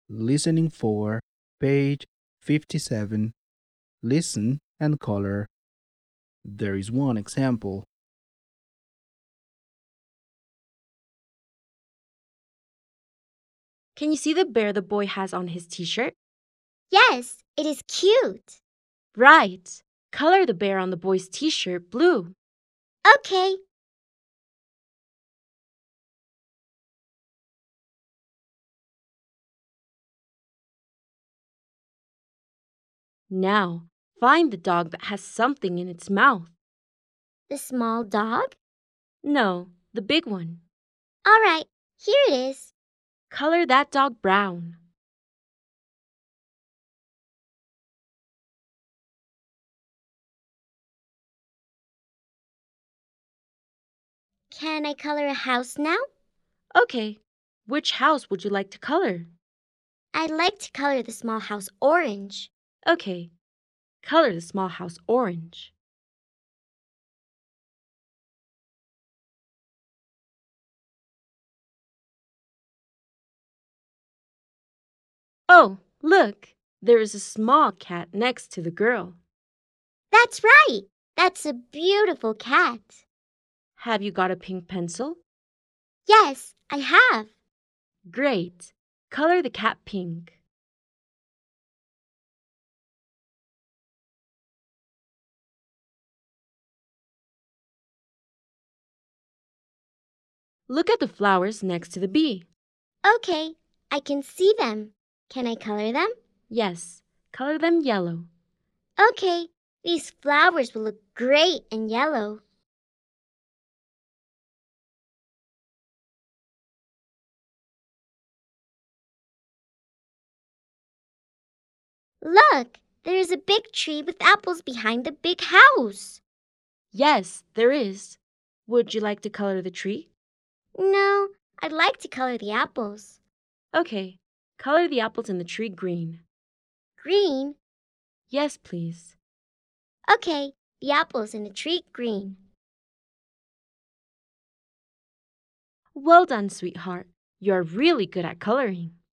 Listening for page 57. Listen and color. There is one example. Can you see the bear the boy has on his t-shirt? Yes, it is cute. Right. Color the bear on the boy's t-shirt blue. Okay. Now, find the dog that has something in its mouth. The small dog? No, the big one. All right, here it is. Color that dog brown. Can I color a house now? Okay, which house would you like to color? I'd like to color the small house orange. Okay, color the small house orange. Oh, look, there is a small cat next to the girl. That's right. That's a beautiful cat. Have you got a pink pencil? Yes, I have. Great. Color the cat pink. Look at the flowers next to the bee. Okay, I can see them. Can I color them? Yes, color them yellow. Okay, these flowers will look great in yellow. Look, there is a big tree with apples behind the big house. Yes, there is. Would you like to color the tree? No, I'd like to color the apples. Okay, color the apples in the tree green. Green? Yes, please. Okay, the apples in the tree green. Well done, sweetheart. You're really good at coloring.